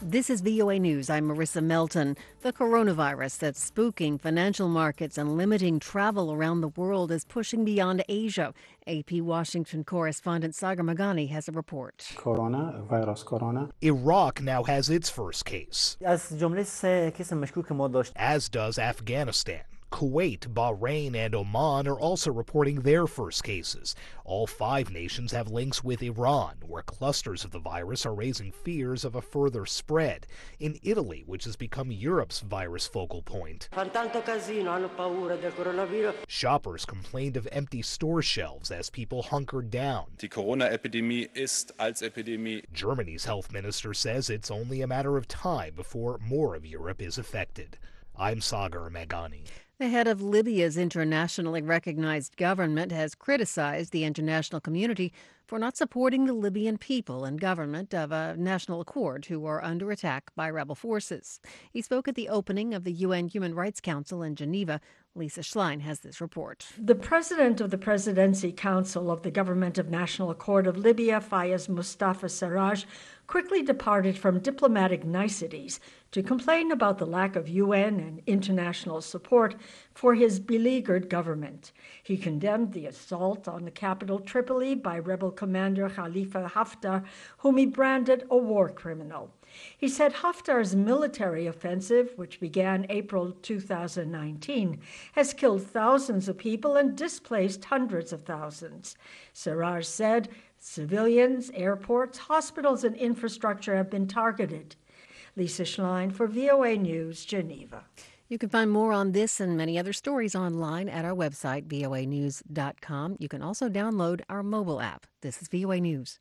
This is VOA News. I'm Marissa Melton. The coronavirus that's spooking financial markets and limiting travel around the world is pushing beyond Asia. AP Washington correspondent Sagar Meghani has a report. Corona. Iraq now has its first case, از جمله 3 کیس مشکوک ما داشت. as does Afghanistan. Kuwait, Bahrain, and Oman are also reporting their first cases. All 5 nations have links with Iran, where clusters of the virus are raising fears of a further spread. In Italy, which has become Europe's virus focal point, shoppers complained of empty store shelves as people hunkered down. Die Corona-Epidemie ist als Epidemie. Germany's health minister says it's only a matter of time before more of Europe is affected. I'm Sagar Meghani. The head of Libya's internationally recognized government has criticized the international community for not supporting the Libyan people and government of a national accord who are under attack by rebel forces. He spoke at the opening of the UN Human Rights Council in Geneva. Lisa Schlein has this report. The president of the Presidency Council of the Government of National Accord of Libya, Fayez Mustafa Sarraj, quickly departed from diplomatic niceties to complain about the lack of UN and international support for his beleaguered government. He condemned the assault on the capital Tripoli by rebel commander Khalifa Haftar, whom he branded a war criminal. He said Haftar's military offensive, which began April 2019, has killed thousands of people and displaced hundreds of thousands. Sarraj said civilians, airports, hospitals, and infrastructure have been targeted. Lisa Schlein for VOA News, Geneva. You can find more on this and many other stories online at our website, voanews.com. You can also download our mobile app. This is VOA News.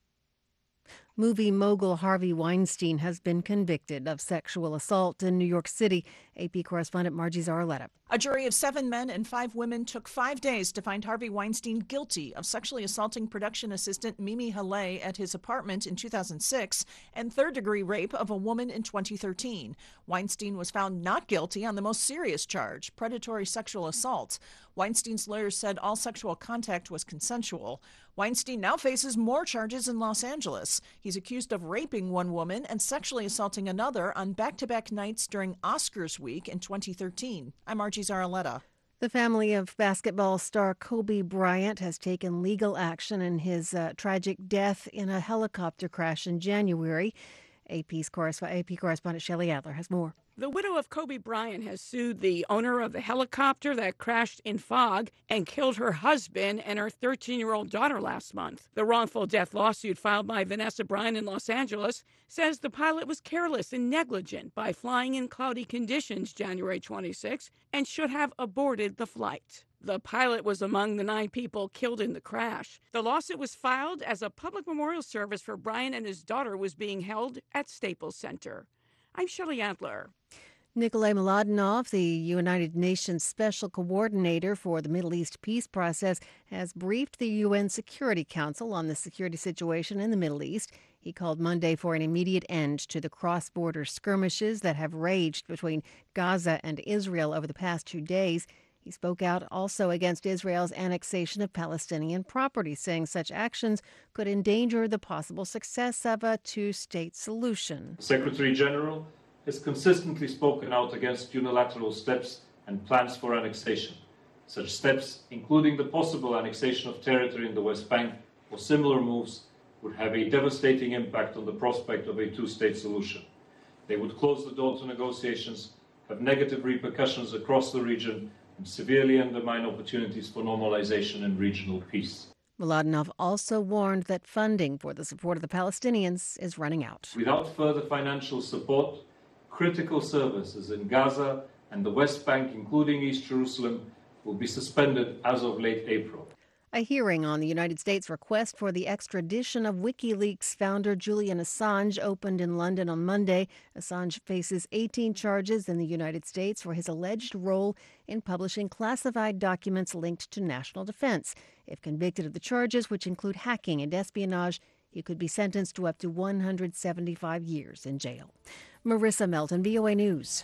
Movie mogul Harvey Weinstein has been convicted of sexual assault in New York City. AP correspondent Margie Zarletta. A jury of 7 men and 5 women took 5 days to find Harvey Weinstein guilty of sexually assaulting production assistant Mimi Halle at his apartment in 2006 and third-degree rape of a woman in 2013. Weinstein was found not guilty on the most serious charge, predatory sexual assault. Weinstein's lawyers said all sexual contact was consensual. Weinstein now faces more charges in Los Angeles. He's accused of raping one woman and sexually assaulting another on back-to-back nights during Oscars week in 2013. I'm Margie Zarletta. The family of basketball star Kobe Bryant has taken legal action in his tragic death in a helicopter crash in January. AP correspondent Shelley Adler has more. The widow of Kobe Bryant has sued the owner of the helicopter that crashed in fog and killed her husband and her 13-year-old daughter last month. The wrongful death lawsuit filed by Vanessa Bryant in Los Angeles says the pilot was careless and negligent by flying in cloudy conditions January 26 and should have aborted the flight. The pilot was among the 9 people killed in the crash. The lawsuit was filed as a public memorial service for Bryant and his daughter was being held at Staples Center. I'm Shelley Adler. Nikolay Mladenov, the United Nations Special Coordinator for the Middle East peace process, has briefed the UN Security Council on the security situation in the Middle East. He called Monday for an immediate end to the cross-border skirmishes that have raged between Gaza and Israel over the past 2 days. He spoke out also against Israel's annexation of Palestinian property, saying such actions could endanger the possible success of a 2-state solution. Secretary General has consistently spoken out against unilateral steps and plans for annexation. Such steps, including the possible annexation of territory in the West Bank or similar moves, would have a devastating impact on the prospect of a 2-state solution. They would close the door to negotiations, have negative repercussions across the region, and severely undermine opportunities for normalization and regional peace. Mladenov also warned that funding for the support of the Palestinians is running out. Without further financial support, critical services in Gaza and the West Bank, including East Jerusalem, will be suspended as of late April. A hearing on the United States' request for the extradition of WikiLeaks founder Julian Assange opened in London on Monday. Assange faces 18 charges in the United States for his alleged role in publishing classified documents linked to national defense. If convicted of the charges, which include hacking and espionage, he could be sentenced to up to 175 years in jail. Marissa Melton, VOA News.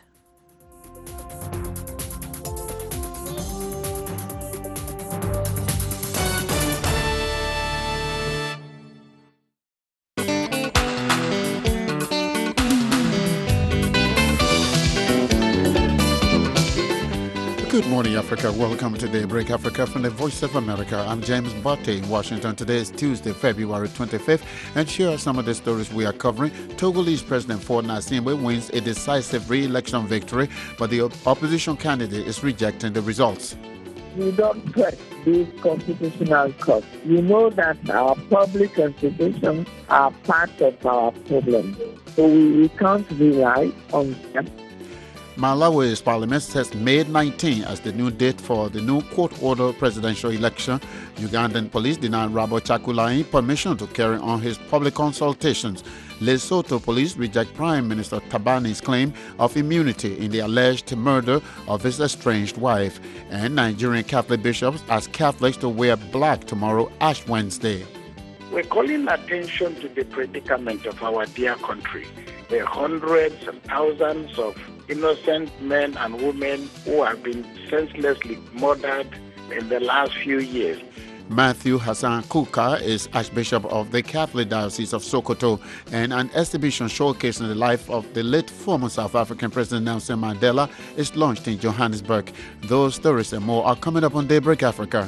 Good morning, Africa. Welcome to Daybreak Africa from the Voice of America. I'm James Botte in Washington. Today is Tuesday, February 25th, and here are some of the stories we are covering. Togolese President Faure Gnassingbé wins a decisive re-election victory, but the opposition candidate is rejecting the results. We don't trust these constitutional courts. You know that our public institutions are part of our problem, so we can't rely on them. Malawi's parliament sets May 19 as the new date for the new court-ordered presidential election. Ugandan police deny Robert Chagulanyi permission to carry on his public consultations. Lesotho police reject Prime Minister Tabani's claim of immunity in the alleged murder of his estranged wife. And Nigerian Catholic bishops ask Catholics to wear black tomorrow, Ash Wednesday. We're calling attention to the predicament of our dear country. There are hundreds and thousands of innocent men and women who have been senselessly murdered in the last few years. Matthew Hassan Kuka is Archbishop of the Catholic Diocese of Sokoto, and an exhibition showcasing the life of the late former South African President Nelson Mandela is launched in Johannesburg. Those stories and more are coming up on Daybreak Africa.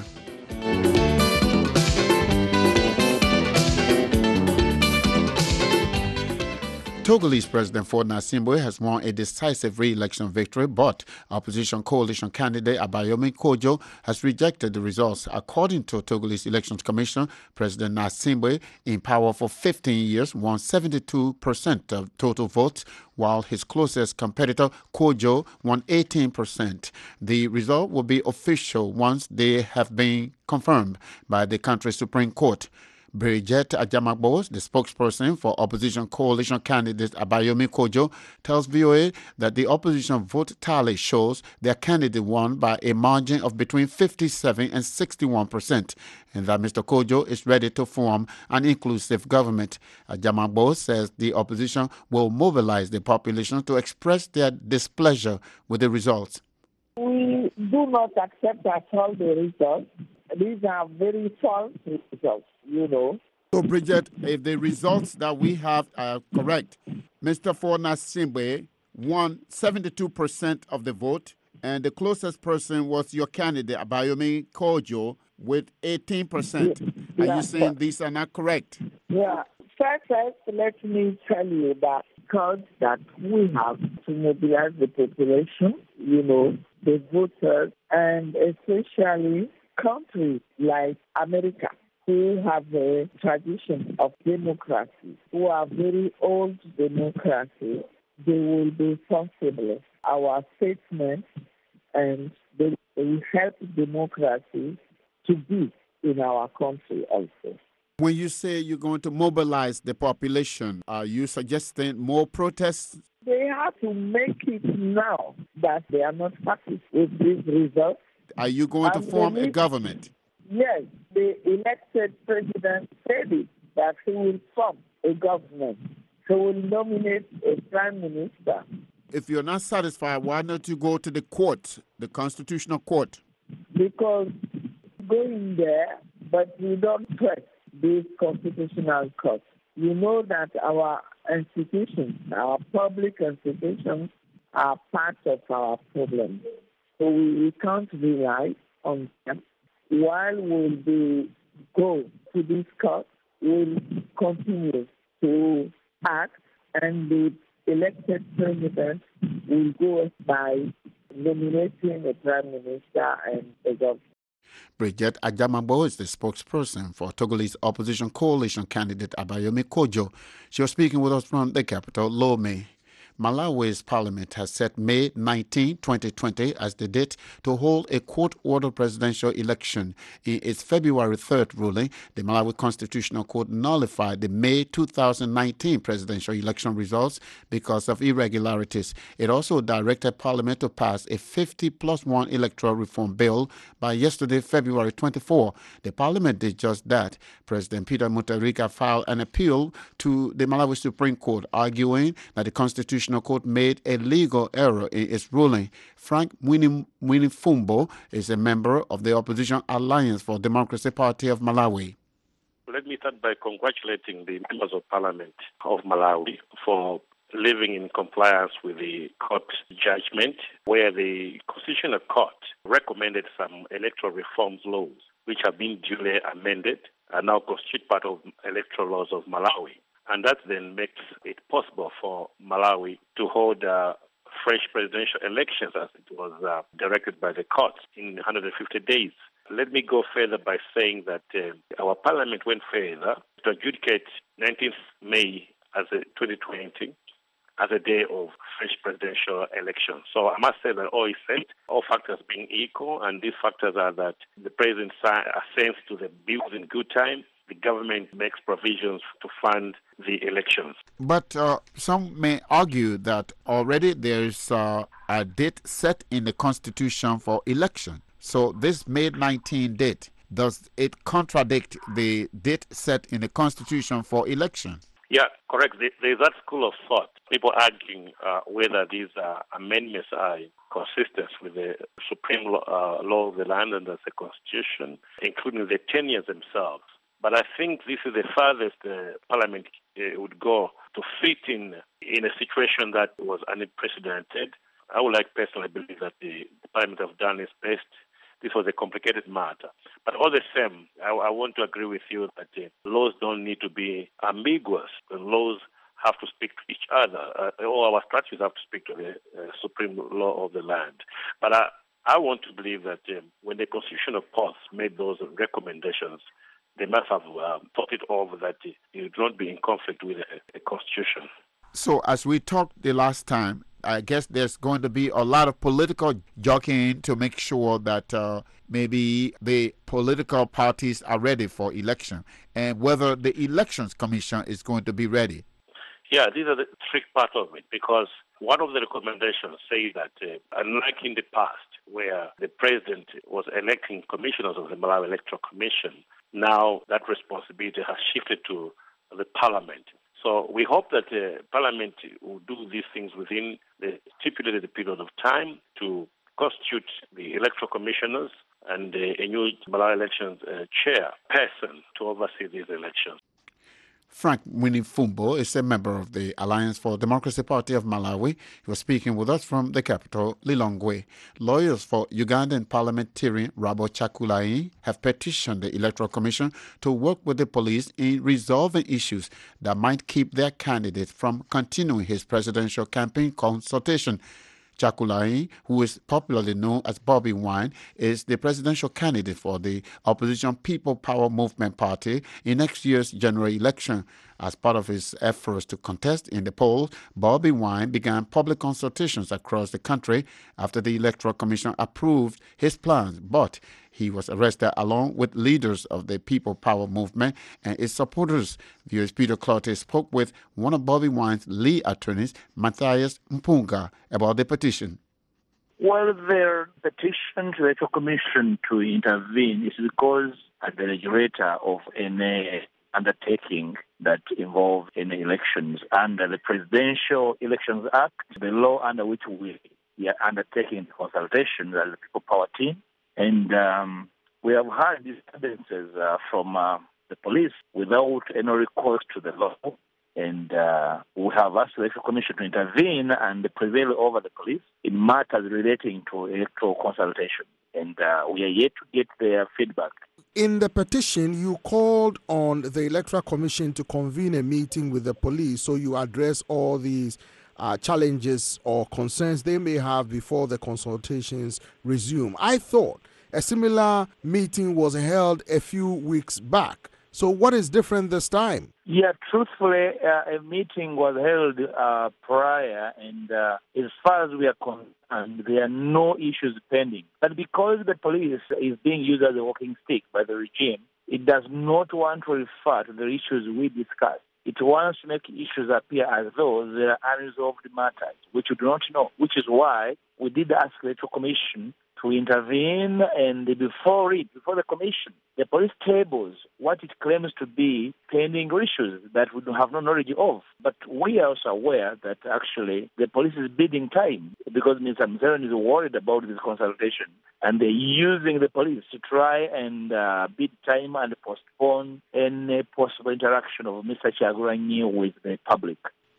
Togolese President Faure Gnassingbé has won a decisive re-election victory, but opposition coalition candidate Abayomi Kojo has rejected the results. According to Togolese Elections Commission, President Gnassingbé, in power for 15 years, won 72% of total votes, while his closest competitor, Kojo, won 18%. The result will be official once they have been confirmed by the country's Supreme Court. Bridget Ajamagbo, the spokesperson for opposition coalition candidate Abayomi Kojo, tells VOA that the opposition vote tally shows their candidate won by a margin of between 57 and 61%, and that Mr. Kojo is ready to form an inclusive government. Ajamagbo says the opposition will mobilize the population to express their displeasure with the results. We do not accept at all the results. These are very false results, you know. So, Bridget, if the results that we have are correct, Mr. Faure Gnassingbé won 72% of the vote, and the closest person was your candidate, Abayomi Kojo, with 18%. Are you saying these are not correct? Yeah. First, let me tell you that because that we have to mobilize the population, you know, the voters, and especially countries like America, who have a tradition of democracy, who are very old democracy, they will be sensible. Our statements and they will help democracy to be in our country also. When you say you're going to mobilize the population, are you suggesting more protests? They have to make it now that they are not happy with these results. Are you going to form a government? Yes, the elected president said it, that he will form a government. He will nominate a prime minister. If you're not satisfied, why don't you go to the court, the constitutional court? Because going there, but we don't trust these constitutional courts. You know that our institutions, our public institutions, are part of our problem. So we can't rely on them. While we'll go to this court, we'll continue to act, and the elected president will go by nominating a prime minister and a government. Bridget Ajamagbo is the spokesperson for Togolese opposition coalition candidate Abayomi Kojo. She was speaking with us from the capital, Lomé. Malawi's parliament has set May 19, 2020 as the date to hold a court-ordered presidential election. In its February 3rd ruling, the Malawi Constitutional Court nullified the May 2019 presidential election results because of irregularities. It also directed Parliament to pass a 50+1 electoral reform bill by yesterday, February 24. The Parliament did just that. President Peter Mutharika filed an appeal to the Malawi Supreme Court, arguing that the Constitutional Court made a legal error in its ruling. Frank Mwinifumbo is a member of the opposition Alliance for Democracy Party of Malawi. Let me start by congratulating the members of Parliament of Malawi for living in compliance with the court judgment, where the Constitutional Court recommended some electoral reforms laws, which have been duly amended and now constitute part of electoral laws of Malawi. And that then makes it possible for Malawi to hold fresh presidential elections as it was directed by the courts in 150 days. Let me go further by saying that our parliament went further to adjudicate 19th May as a 2020 as a day of fresh presidential elections. So I must say that all is said, all factors being equal, and these factors are that the president assents to the bills in good time, the government makes provisions to fund the elections. But some may argue that already there is a date set in the Constitution for election. So this May 19 date, does it contradict the date set in the Constitution for election? Yeah, correct. There's that school of thought. People arguing whether these amendments are consistent with the supreme law of the land and the Constitution, including the tenures themselves. But I think this is the farthest Parliament would go to fit in a situation that was unprecedented. I would like personally believe that the Parliament have done its best. This was a complicated matter. But all the same, I want to agree with you that laws don't need to be ambiguous. The laws have to speak to each other. All our statutes have to speak to the supreme law of the land. But I want to believe that when the Constitutional Court made those recommendations, they must have thought it over that it would not be in conflict with the Constitution. So as we talked the last time, I guess there's going to be a lot of political jockeying to make sure that maybe the political parties are ready for election, and whether the Elections Commission is going to be ready. Yeah, these are the trick part of it, because one of the recommendations says that unlike in the past, where the president was electing commissioners of the Malawi Electoral Commission, now that responsibility has shifted to the parliament. So we hope that Parliament will do these things within the stipulated period of time to constitute the electoral commissioners and a new Malawi elections chairperson to oversee these elections. Frank Winifumbo is a member of the Alliance for Democracy Party of Malawi. He was speaking with us from the capital, Lilongwe. Lawyers for Ugandan parliamentarian Rabo Chakulai have petitioned the Electoral Commission to work with the police in resolving issues that might keep their candidate from continuing his presidential campaign consultation. Chakulai, who is popularly known as Bobby Wine, is the presidential candidate for the opposition People Power Movement Party in next year's general election. As part of his efforts to contest in the polls, Bobby Wine began public consultations across the country after the Electoral Commission approved his plans, but he was arrested along with leaders of the People Power Movement and its supporters. Viewers Peter Clottey spoke with one of Bobby Wine's lead attorneys, Matthias Mpunga, about the petition. Well, their petition to the Electoral Commission to intervene is because at the regulator of any undertaking that involve any elections under the Presidential Elections Act, the law under which we are undertaking consultations as the People Power team. And we have had these evidences from the police without any recourse to the law. And we have asked the Electoral Commission to intervene and prevail over the police in matters relating to electoral consultation. And we are yet to get their feedback. In the petition, you called on the Electoral Commission to convene a meeting with the police so you address all these challenges or concerns they may have before the consultations resume. I thought a similar meeting was held a few weeks back. So what is different this time? Yeah, truthfully, a meeting was held prior, and as far as we are concerned, there are no issues pending. But because the police is being used as a walking stick by the regime, it does not want to refer to the issues we discussed. It wants to make issues appear as though they are unresolved matters, which we do not know, which is why we did ask the Electoral Commission to intervene, and before the commission, the police tables what it claims to be pending issues that we have no knowledge of. But we are also aware that actually the police is bidding time because Mr. Museveni is worried about this consultation, and they're using the police to try and bid time and postpone any possible interaction of Mr. Chagulanyi with the public.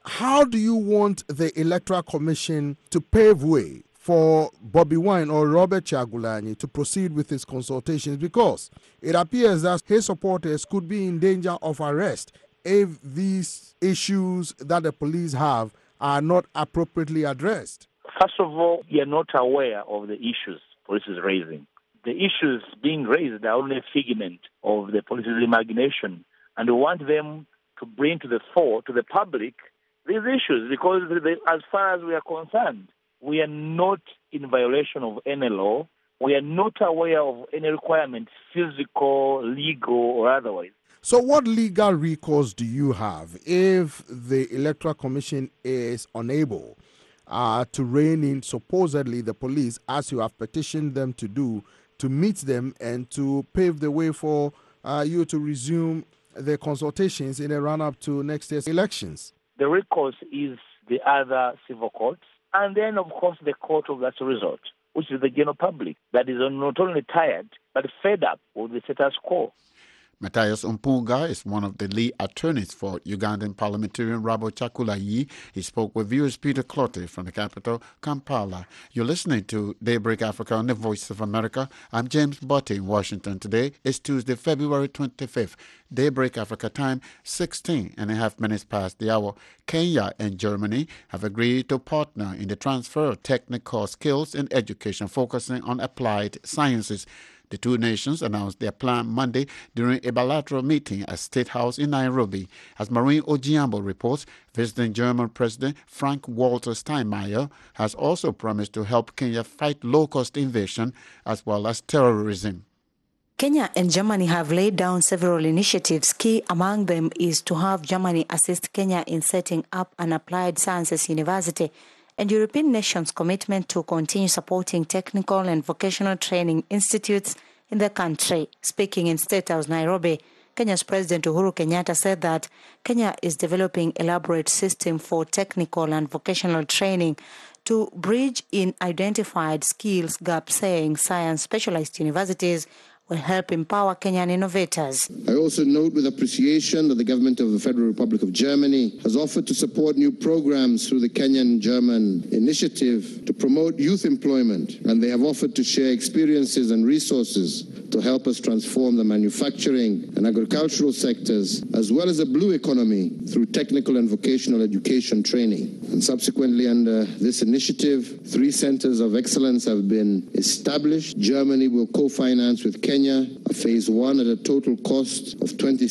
How do you want the Electoral Commission to pave way for Bobby Wine or Robert Kyagulanyi to proceed with his consultations? Because it appears that his supporters could be in danger of arrest if these issues that the police have are not appropriately addressed. First of all, we are not aware of the issues police is raising. The issues being raised are only a figment of the police's imagination, and we want them to bring to the fore, to the public, these issues, because as far as we are concerned, we are not in violation of any law. We are not aware of any requirement, physical, legal, or otherwise. So what legal recourse do you have if the Electoral Commission is unable to rein in supposedly the police, as you have petitioned them to do, to meet them and to pave the way for you to resume the consultations in a run-up to next year's elections? The recourse is the other civil courts, and then, of course, the court of last resort, which is the general public that is not only tired, but fed up with the status quo. Matthias Mpuga is one of the lead attorneys for Ugandan parliamentarian Robert Kyagulanyi. He spoke with viewers Peter Clottey from the capital, Kampala. You're listening to Daybreak Africa on the Voice of America. I'm James Botte in Washington. Today is Tuesday, February 25th. Daybreak Africa time, 16.5 minutes past the hour. Kenya and Germany have agreed to partner in the transfer of technical skills in education, focusing on applied sciences. The two nations announced their plan Monday during a bilateral meeting at State House in Nairobi. As Maureen Ojiambo reports, visiting German President Frank-Walter Steinmeier has also promised to help Kenya fight low-cost invasion as well as terrorism. Kenya and Germany have laid down several initiatives. Key among them is to have Germany assist Kenya in setting up an applied sciences university, and European nations' commitment to continue supporting technical and vocational training institutes in the country. Speaking in State House, Nairobi, Kenya's President Uhuru Kenyatta said that Kenya is developing elaborate system for technical and vocational training to bridge in identified skills gaps, saying science specialized universities will help empower Kenyan innovators. I also note with appreciation that the government of the Federal Republic of Germany has offered to support new programs through the Kenyan-German initiative to promote youth employment, and they have offered to share experiences and resources to help us transform the manufacturing and agricultural sectors, as well as the blue economy through technical and vocational education training. And subsequently, under this initiative, 3 centers of excellence have been established. Germany will co-finance with Kenya a phase 1 at a total cost of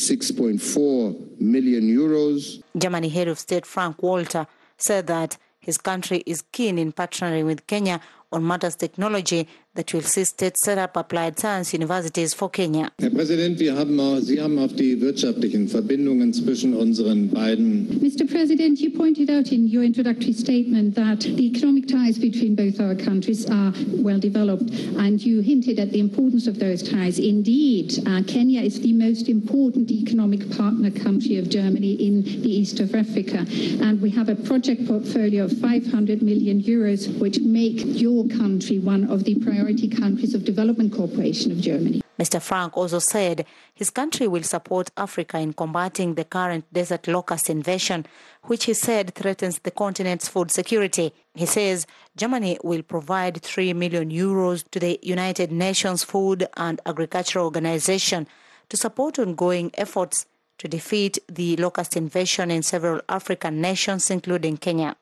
26.4 million euros. Germany head of state Frank-Walter said that his country is keen in partnering with Kenya on matters technology that will see states set up applied science universities for Kenya. Herr Präsident, Sie haben auf die wirtschaftlichen Verbindungen zwischen unseren beiden. Mr. President, you pointed out in your introductory statement that the economic ties between both our countries are well developed, and you hinted at the importance of those ties. Indeed, Kenya is the most important economic partner country of Germany in the east of Africa, and we have a project portfolio of 500 million euros, which make your country one of the priority countries of development cooperation of Germany. Mr. Frank also said his country will support Africa in combating the current desert locust invasion, which he said threatens the continent's food security. He says Germany will provide 3 million euros to the United Nations Food and Agriculture Organization to support ongoing efforts to defeat the locust invasion in several African nations, including Kenya.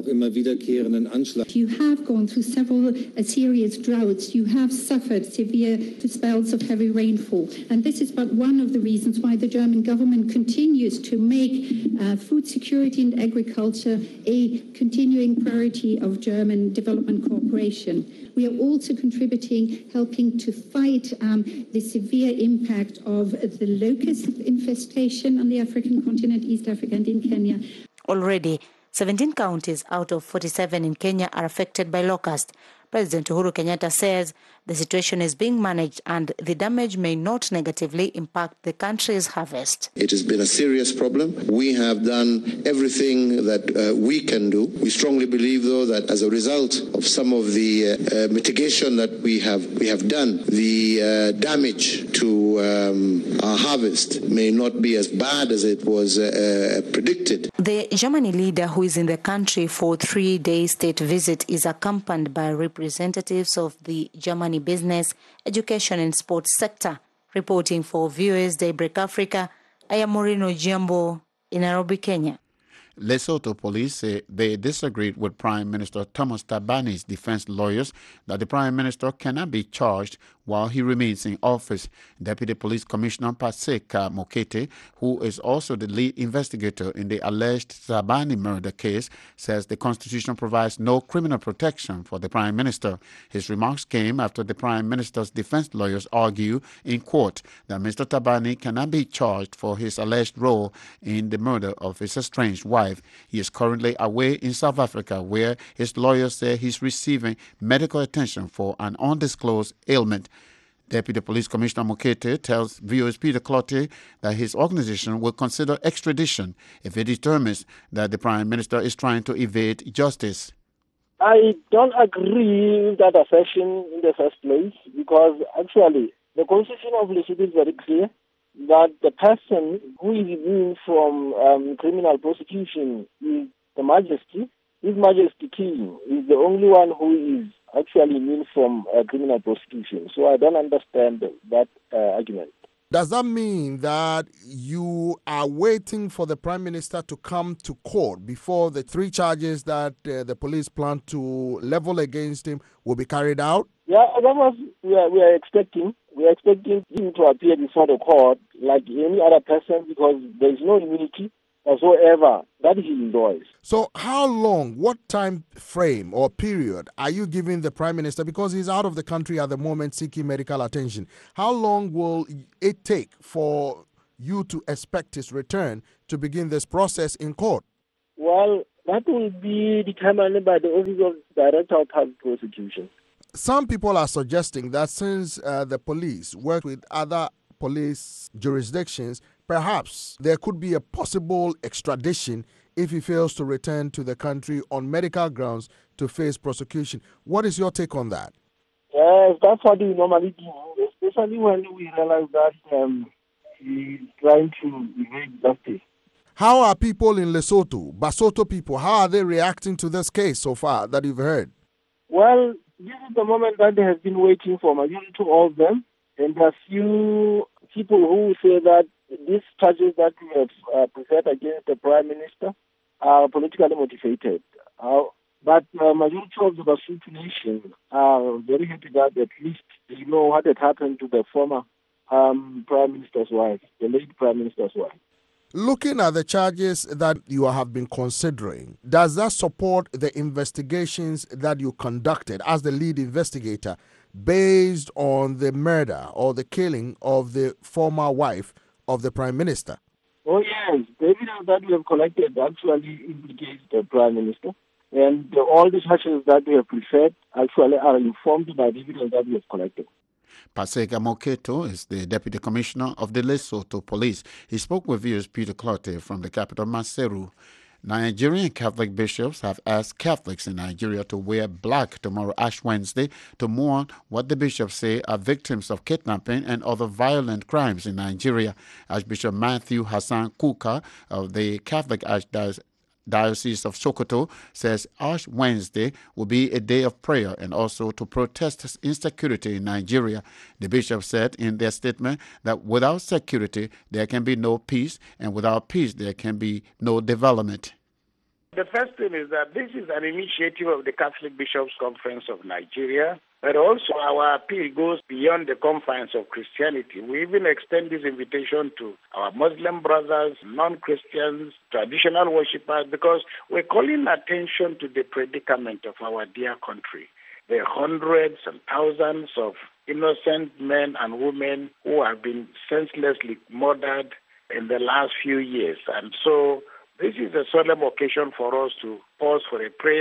You have gone through several serious droughts. You have suffered severe spells of heavy rainfall. And this is but one of the reasons why the German government continues to make food security and agriculture a continuing priority of German development cooperation. We are also contributing, helping to fight the severe impact of the locust infestation on the African continent, East Africa and in Kenya. Already, 17 counties out of 47 in Kenya are affected by locust. President Uhuru Kenyatta says The situation is being managed and the damage may not negatively impact the country's harvest. It has been a serious problem. We have done everything that we can do. We strongly believe, though, that as a result of some of the mitigation that we have done, the damage to our harvest may not be as bad as it was predicted. The Germany leader, who is in the country for a 3-day state visit, is accompanied by representatives of the Germany business, education and sports sector. Reporting for Viewers Daybreak Africa, I am Moreno Jiambo in Nairobi, Kenya. Lesotho police say they disagreed with Prime Minister Thomas Thabani's defense lawyers that the Prime Minister cannot be charged while he remains in office. Deputy Police Commissioner Paseka Mokete, who is also the lead investigator in the alleged Thabani murder case, says the Constitution provides no criminal protection for the Prime Minister. His remarks came after the Prime Minister's defense lawyers argue in court that Mr. Thabani cannot be charged for his alleged role in the murder of his estranged wife. He is currently away in South Africa, where his lawyers say he's receiving medical attention for an undisclosed ailment. Deputy Police Commissioner Mokete tells Viewers Peter Clottey that his organization will consider extradition if it determines that the Prime Minister is trying to evade justice. I don't agree with that assertion in the first place, because actually the Constitution of Lesotho is very clear that the person who is immune from criminal prosecution is the Majesty. His Majesty King is the only one who is actually immune from criminal prosecution. So I don't understand that argument. Does that mean that you are waiting for the Prime Minister to come to court before the 3 charges that the police plan to level against him will be carried out? Yeah, that was we are expecting. We are expecting him to appear before the court like any other person, because there is no immunity whatsoever that he enjoys. So how long, what time frame or period are you giving the Prime Minister, because he's out of the country at the moment seeking medical attention? How long will it take for you to expect his return to begin this process in court? Well, that will be determined by the Office of Director of Public Prosecution. Some people are suggesting that since the police work with other police jurisdictions, perhaps there could be a possible extradition if he fails to return to the country on medical grounds to face prosecution. What is your take on that? Yes, that's what we normally do, especially when we realize that he's trying to evade justice. How are people in Lesotho, Basotho people, how are they reacting to this case so far that you've heard? Well, this is the moment that they have been waiting for, majority to all of them. And there are few people who say that these charges that we have presented against the Prime Minister are politically motivated. But majority of the Basotho nation are very happy that at least they know what had happened to the former Prime Minister's wife, the late Prime Minister's wife. Looking at the charges that you have been considering, does that support the investigations that you conducted as the lead investigator based on the murder or the killing of the former wife of the Prime Minister? Oh, yes. The evidence that we have collected actually implicates the Prime Minister. And all the charges that we have preferred actually are informed by the evidence that we have collected. Paseka Moketo is the Deputy Commissioner of the Lesotho Police. He spoke with Viewers Peter Clottey from the capital, Maseru. Nigerian Catholic bishops have asked Catholics in Nigeria to wear black tomorrow, Ash Wednesday, to mourn what the bishops say are victims of kidnapping and other violent crimes in Nigeria. Archbishop Matthew Hassan Kuka of the Catholic Diocese of Sokoto says Ash Wednesday will be a day of prayer and also to protest insecurity in Nigeria. The bishop said in their statement that without security there can be no peace, and without peace there can be no development. The first thing is that this is an initiative of the Catholic Bishops' Conference of Nigeria, but also our appeal goes beyond the confines of Christianity. We even extend this invitation to our Muslim brothers, non-Christians, traditional worshippers, because we're calling attention to the predicament of our dear country. There are hundreds and thousands of innocent men and women who have been senselessly murdered in the last few years. And so this is a solemn occasion for us to pause for a prayer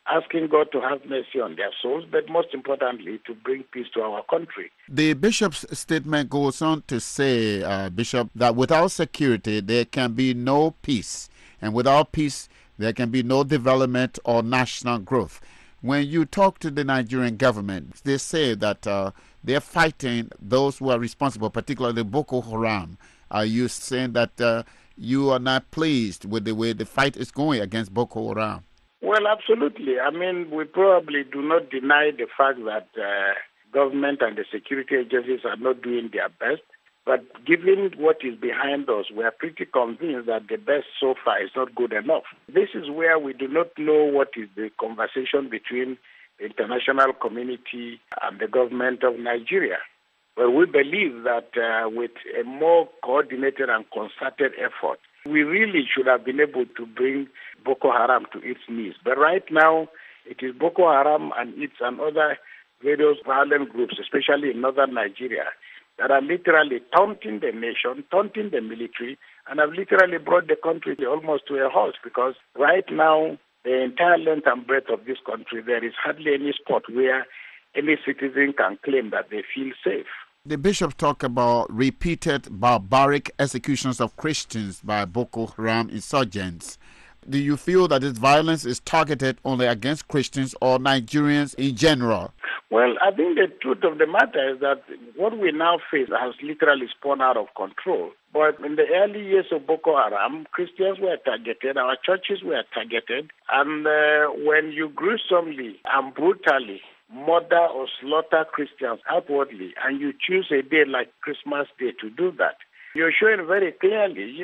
asking God to have mercy on their souls, but most importantly, to bring peace to our country. The bishop's statement goes on to say, Bishop, that without security, there can be no peace. And without peace, there can be no development or national growth. When you talk to the Nigerian government, they say that they're fighting those who are responsible, particularly Boko Haram. Are you saying that you are not pleased with the way the fight is going against Boko Haram? Well, absolutely. I mean, we probably do not deny the fact that government and the security agencies are not doing their best. But given what is behind us, we are pretty convinced that the best so far is not good enough. This is where we do not know what is the conversation between the international community and the government of Nigeria. But we believe that with a more coordinated and concerted effort, we really should have been able to bring Boko Haram to its knees. But right now, it is Boko Haram and other various violent groups, especially in northern Nigeria, that are literally taunting the nation, taunting the military, and have literally brought the country almost to a halt, because right now, the entire length and breadth of this country, there is hardly any spot where any citizen can claim that they feel safe. The bishop talked about repeated barbaric executions of Christians by Boko Haram insurgents. Do you feel that this violence is targeted only against Christians or Nigerians in general? Well, I think the truth of the matter is that what we now face has literally spun out of control. But in the early years of Boko Haram, Christians were targeted, our churches were targeted, and when you gruesomely and brutally murder or slaughter Christians outwardly, and you choose a day like Christmas Day to do that, you're showing very clearly,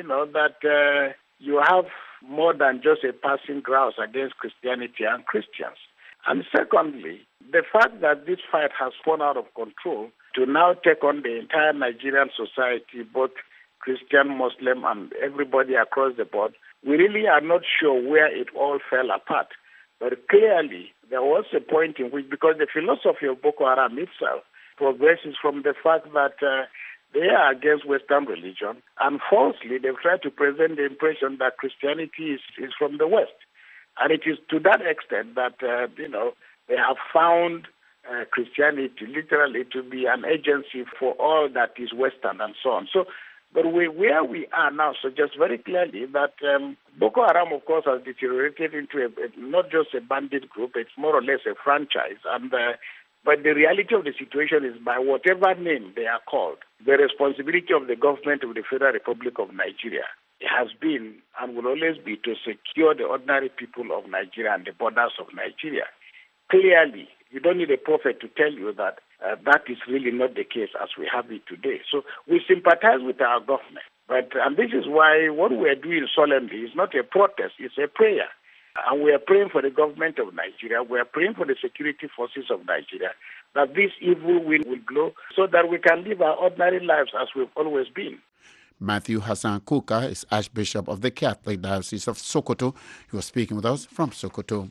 that you have more than just a passing grouse against Christianity and Christians. And secondly, the fact that this fight has spun out of control to now take on the entire Nigerian society, both Christian, Muslim, and everybody across the board, we really are not sure where it all fell apart. But clearly, there was a point in which, because the philosophy of Boko Haram itself progresses from the fact that they are against Western religion, and falsely they've tried to present the impression that Christianity is from the West. And it is to that extent that, they have found Christianity literally to be an agency for all that is Western and so on. So, but where we are now suggests very clearly that Boko Haram, of course, has deteriorated into not just a bandit group, it's more or less a franchise. And but the reality of the situation is, by whatever name they are called, the responsibility of the government of the Federal Republic of Nigeria has been and will always be to secure the ordinary people of Nigeria and the borders of Nigeria. Clearly, you don't need a prophet to tell you that that is really not the case as we have it today. So we sympathize with our government. And this is why what we are doing solemnly is not a protest, it's a prayer. And we are praying for the government of Nigeria, we are praying for the security forces of Nigeria, that this evil wind will blow so that we can live our ordinary lives as we've always been. Matthew Hassan Kuka is Archbishop of the Catholic Diocese of Sokoto. He was speaking with us from Sokoto.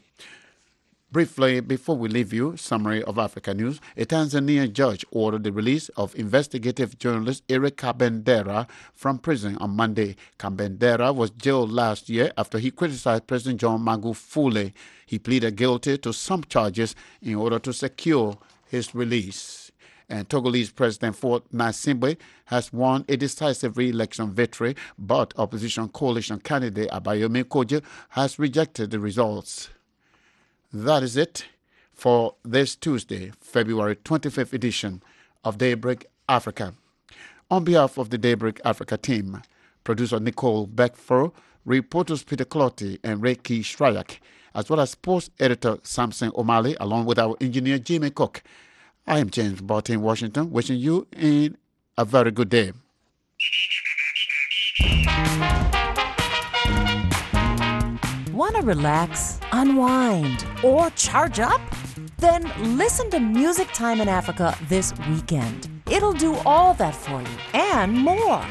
Briefly, before we leave you, summary of Africa News. A Tanzanian judge ordered the release of investigative journalist Eric Kabendera from prison on Monday. Kabendera was jailed last year after he criticized President John Magufuli. He pleaded guilty to some charges in order to secure his release. And Togolese President Faure Gnassingbé has won a decisive re-election victory, but opposition coalition candidate Abayomi Kojo has rejected the results. That is it for this Tuesday, February 25th edition of Daybreak Africa. On behalf of the Daybreak Africa team, producer Nicole Beckford, reporters Peter Clotty and Reiki Shryak, as well as sports editor Samson O'Malley, along with our engineer Jimmy Cook. I am James Barton in Washington, wishing you a very good day. Want to relax, unwind, or charge up? Then listen to Music Time in Africa this weekend. It'll do all that for you and more.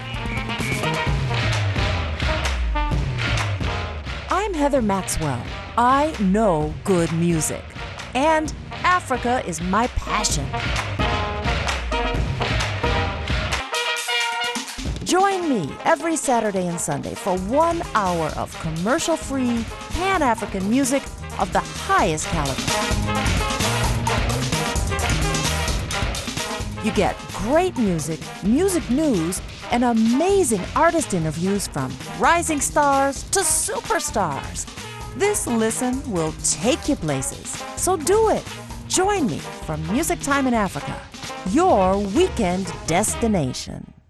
I'm Heather Maxwell. I know good music. And Africa is my passion. Join me every Saturday and Sunday for 1 hour of commercial-free, Pan-African music of the highest caliber. You get great music, music news, and amazing artist interviews from rising stars to superstars. This listen will take you places, so do it. Join me for Music Time in Africa, your weekend destination.